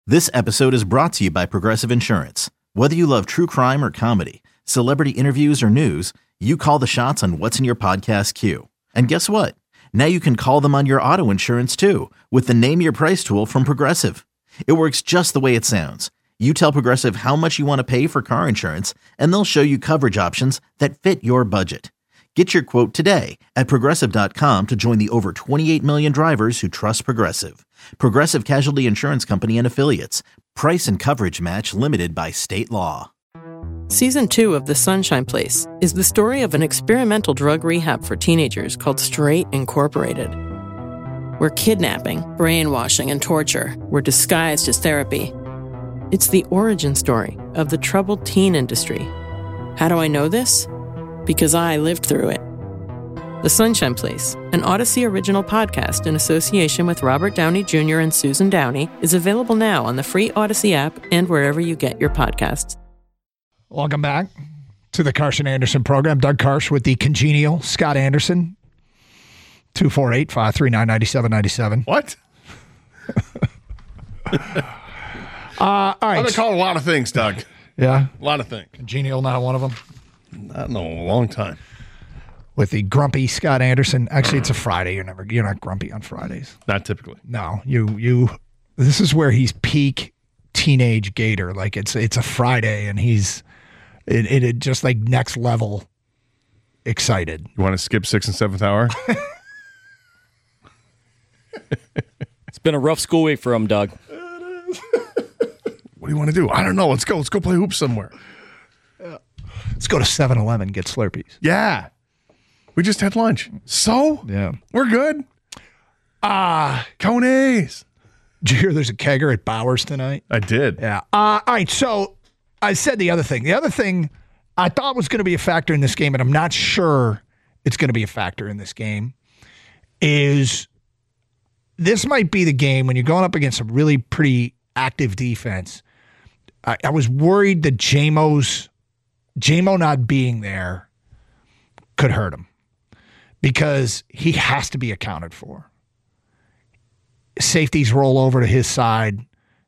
This episode is brought to you by Progressive Insurance. Whether you love true crime or comedy, celebrity interviews or news, you call the shots on what's in your podcast queue. And guess what? Now you can call them on your auto insurance too with the Name Your Price tool from Progressive. It works just the way it sounds. You tell Progressive how much you want to pay for car insurance, and they'll show you coverage options that fit your budget. Get your quote today at Progressive.com to join the over 28 million drivers who trust Progressive. Progressive Casualty Insurance Company and Affiliates. Price and coverage match limited by state law. Season 2 of The Sunshine Place is the story of an experimental drug rehab for teenagers called Straight Incorporated, where kidnapping, brainwashing, and torture were disguised as therapy. It's the origin story of the troubled teen industry. How do I know this? Because I lived through it. The Sunshine Place, an Odyssey original podcast in association with Robert Downey Jr. and Susan Downey, is available now on the free Odyssey app and wherever you get your podcasts. Welcome back to the Karsch and Anderson program. Doug Karsch with the congenial Scott Anderson. 248-539-9797. What? All right. I've been called a lot of things, Doug. Yeah? A lot of things. Congenial, not one of them? Not in a long time. With the grumpy Scott Anderson. Actually, it's a Friday. You're not grumpy on Fridays. Not typically. No, you. This is where he's peak teenage gator. Like it's a Friday, and he's it just like next level excited. You want to skip 6th and 7th hour? It's been a rough school week for him, Doug. What do you want to do? I don't know. Let's go. Let's go play hoops somewhere. Let's go to 7-Eleven, get Slurpees. Yeah. We just had lunch. So? Yeah. We're good. Coneys. Did you hear there's a kegger at Bowers tonight? I did. Yeah. All right, so I said the other thing. The other thing I thought was going to be a factor in this game, and I'm not sure it's going to be a factor in this game, is this might be the game when you're going up against a really pretty active defense. I was worried that JMO not being there could hurt him because he has to be accounted for. Safeties roll over to his side.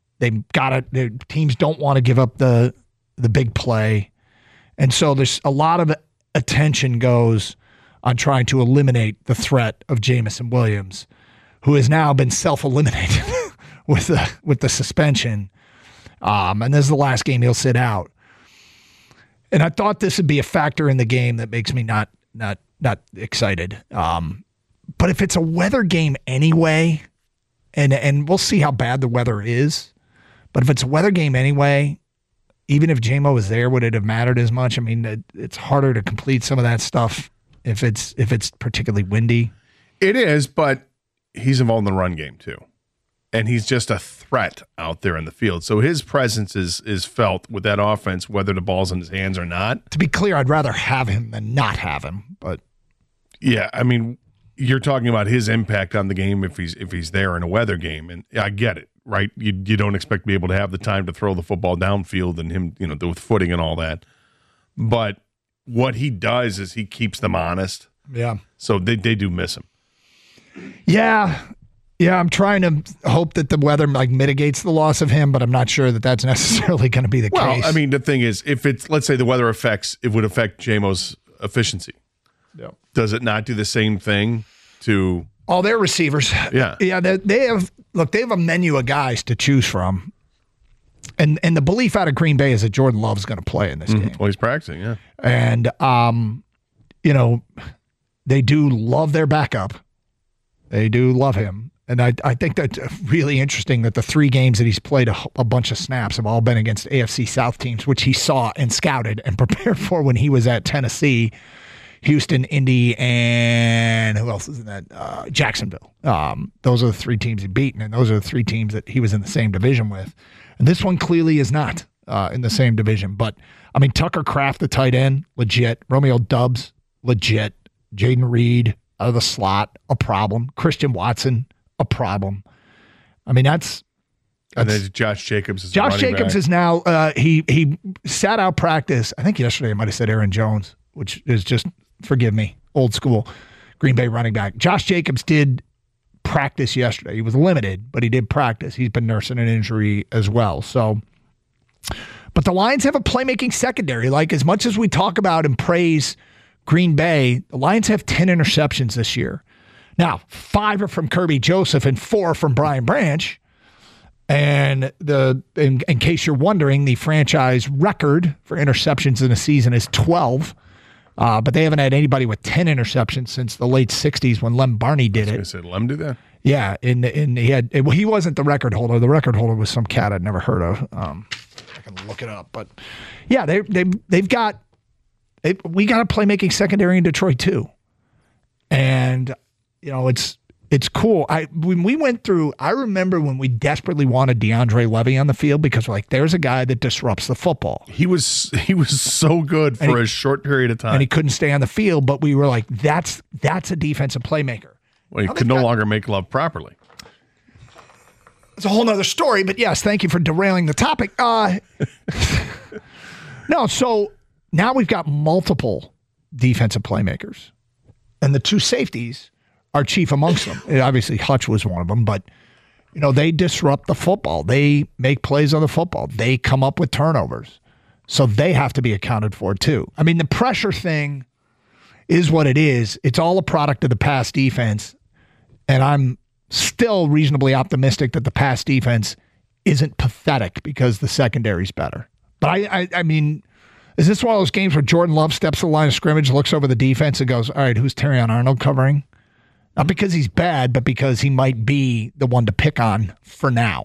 The teams don't want to give up the big play. And so there's a lot of attention goes on trying to eliminate the threat of Jamison Williams, who has now been self-eliminated with the suspension. And this is the last game he'll sit out. And I thought this would be a factor in the game that makes me not excited. But if it's a weather game anyway, and we'll see how bad the weather is, but if it's a weather game anyway, even if JMO was there, would it have mattered as much? I mean, it's harder to complete some of that stuff if it's particularly windy. It is, but he's involved in the run game too. And he's just a threat out there in the field. So his presence is felt with that offense, whether the ball's in his hands or not. To be clear, I'd rather have him than not have him. But yeah, I mean, you're talking about his impact on the game if he's there in a weather game, and I get it, right? You don't expect to be able to have the time to throw the football downfield and him, with footing and all that. But what he does is he keeps them honest. Yeah. So they do miss him. Yeah. Yeah, I'm trying to hope that the weather mitigates the loss of him, but I'm not sure that that's necessarily going to be the case. Well, I mean, the thing is, if it's, let's say the weather it would affect JMO's efficiency. Yeah. Does it not do the same thing to all their receivers? Yeah. Yeah, they have a menu of guys to choose from. And the belief out of Green Bay is that Jordan Love's going to play in this game. Well, he's practicing, yeah. And they do love their backup. They do love him. And I think that's really interesting that the 3 games that he's played a bunch of snaps have all been against AFC South teams, which he saw and scouted and prepared for when he was at Tennessee, Houston, Indy, and who else is in that? Jacksonville. Those are the 3 teams he beaten, and those are the 3 teams that he was in the same division with. And this one clearly is not in the same division. But, I mean, Tucker Kraft, the tight end, legit. Romeo Doubs, legit. Jaden Reed out of the slot, a problem. Christian Watson, a problem. I mean, that's and then Josh Jacobs is Josh Jacobs back. Is now he sat out practice. I think yesterday I might have said Aaron Jones, which is just, forgive me, old school Green Bay running back. Josh Jacobs did practice yesterday. He was limited, but he did practice. He's been nursing an injury as well. So, but the Lions have a playmaking secondary. Like, as much as we talk about and praise Green Bay, the Lions have 10 interceptions this year. Now, 5 are from Kirby Joseph and 4 from Brian Branch. And in case you're wondering, the franchise record for interceptions in a season is 12. But they haven't had anybody with 10 interceptions since the late 60s when Lem Barney did it. I said Lem did that? Yeah, he wasn't the record holder. The record holder was some cat I'd never heard of. I can look it up, but yeah, we got a playmaking secondary in Detroit too, and it's cool. When we went through, I remember when we desperately wanted DeAndre Levy on the field because we're like, there's a guy that disrupts the football. He was so good for a short period of time, and he couldn't stay on the field. But we were like, that's a defensive playmaker. Well, he could no longer make love properly. It's a whole nother story. But yes, thank you for derailing the topic. No, so now we've got multiple defensive playmakers, and the 2 safeties are chief amongst them. Obviously, Hutch was one of them, but they disrupt the football. They make plays on the football. They come up with turnovers. So they have to be accounted for too. I mean, the pressure thing is what it is. It's all a product of the pass defense, and I'm still reasonably optimistic that the pass defense isn't pathetic because the secondary's better. But I mean, is this one of those games where Jordan Love steps to the line of scrimmage, looks over the defense, and goes, all right, who's Terrion Arnold covering? Not because he's bad, but because he might be the one to pick on for now.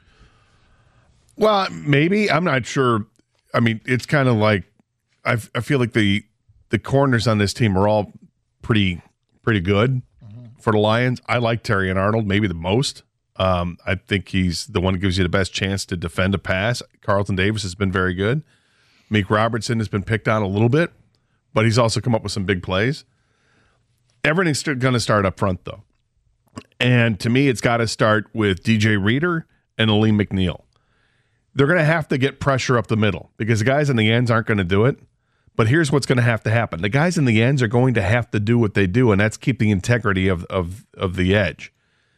Well, maybe. I'm not sure. I mean, it's kind of like I feel like the corners on this team are all pretty good for the Lions. I like Terrion Arnold maybe the most. I think he's the one who gives you the best chance to defend a pass. Carlton Davis has been very good. Meek Robertson has been picked on a little bit, but he's also come up with some big plays. Everything's going to start up front, though. And to me, it's got to start with DJ Reader and Aleem McNeil. They're going to have to get pressure up the middle because the guys in the ends aren't going to do it. But here's what's going to have to happen. The guys in the ends are going to have to do what they do, and that's keep the integrity of the edge.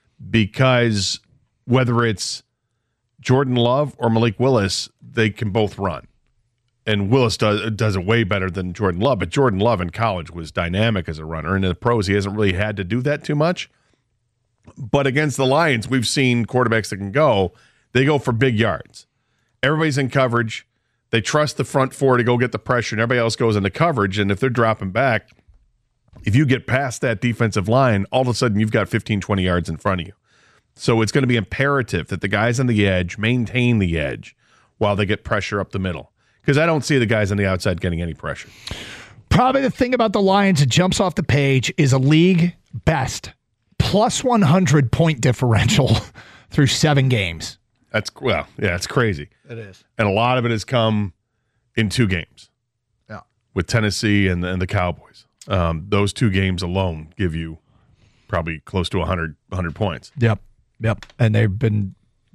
Because whether it's Jordan Love or Malik Willis, they can both run. And Willis does it way better than Jordan Love. But Jordan Love in college was dynamic as a runner. And in the pros, he hasn't really had to do that too much. But against the Lions, we've seen quarterbacks that can go. They go for big yards. Everybody's in coverage. They trust the front 4 to go get the pressure, and everybody else goes into coverage. And if they're dropping back, if you get past that defensive line, all of a sudden you've got 15, 20 yards in front of you. So it's going to be imperative that the guys on the edge maintain the edge while they get pressure up the middle. Because I don't see the guys on the outside getting any pressure. Probably the thing about the Lions that jumps off the page is a league best plus 100 point differential through 7 games. It's crazy. It is. And a lot of it has come in 2 games. Yeah. With Tennessee and the Cowboys. Those 2 games alone give you probably close to 100 points. Yep. And they've been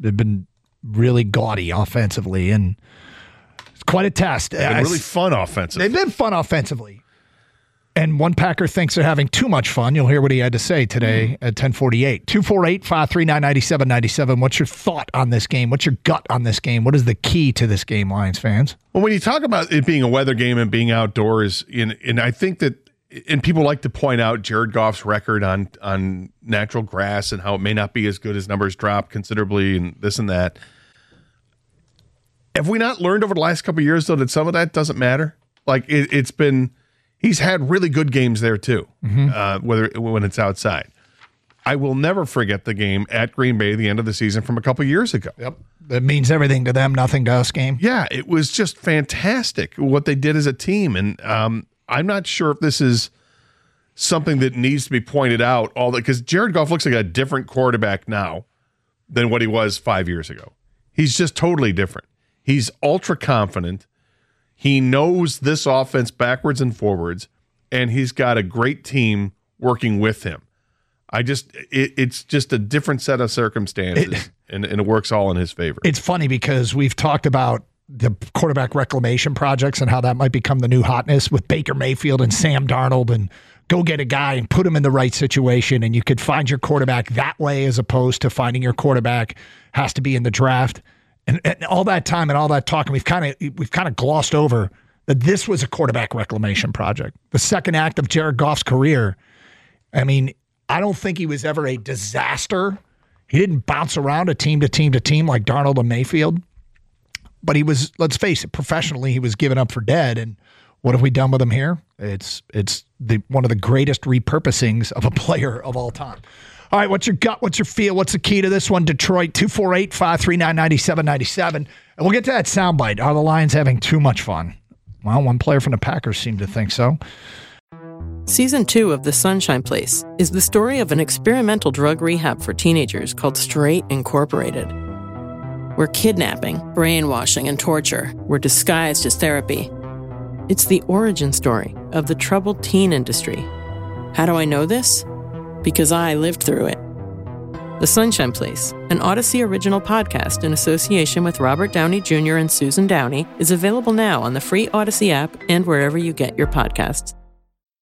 really gaudy offensively, and it's quite a test. They've been really fun offensively. They've been fun offensively. And one Packer thinks they're having too much fun. You'll hear what he had to say today at 10:48. 248-539-9797. What's your thought on this game? What's your gut on this game? What is the key to this game, Lions fans? Well, when you talk about it being a weather game and being outdoors, and I think that, and people like to point out Jared Goff's record on natural grass and how it may not be as good as numbers drop considerably and this and that. Have we not learned over the last couple of years, though, that some of that doesn't matter? Like, it's been... He's had really good games there, too, when it's outside. I will never forget the game at Green Bay at the end of the season from a couple years ago. Yep. That means everything to them, nothing to us game. Yeah, it was just fantastic what they did as a team. And I'm not sure if this is something that needs to be pointed out, because Jared Goff looks like a different quarterback now than what he was 5 years ago. He's just totally different. He's ultra confident. He knows this offense backwards and forwards, and he's got a great team working with him. It's just a different set of circumstances, and it works all in his favor. It's funny because we've talked about the quarterback reclamation projects and how that might become the new hotness with Baker Mayfield and Sam Darnold, and go get a guy and put him in the right situation, and you could find your quarterback that way as opposed to finding your quarterback has to be in the draft. And all that time and all that talk, and we've kind of glossed over that this was a quarterback reclamation project. The second act of Jared Goff's career, I mean, I don't think he was ever a disaster. He didn't bounce around a team to team to team like Darnold and Mayfield. But he was, let's face it, professionally, he was given up for dead. And what have we done with him here? It's one of the greatest repurposings of a player of all time. All right, what's your gut? What's your feel? What's the key to this one? Detroit, 248-539-9797. And we'll get to that soundbite. Are the Lions having too much fun? Well, one player from the Packers seemed to think so. Season 2 of The Sunshine Place is the story of an experimental drug rehab for teenagers called Straight Incorporated, where kidnapping, brainwashing, and torture were disguised as therapy. It's the origin story of the troubled teen industry. How do I know this? Because I lived through it. The Sunshine Place, an Odyssey original podcast in association with Robert Downey Jr. and Susan Downey, is available now on the free Odyssey app and wherever you get your podcasts.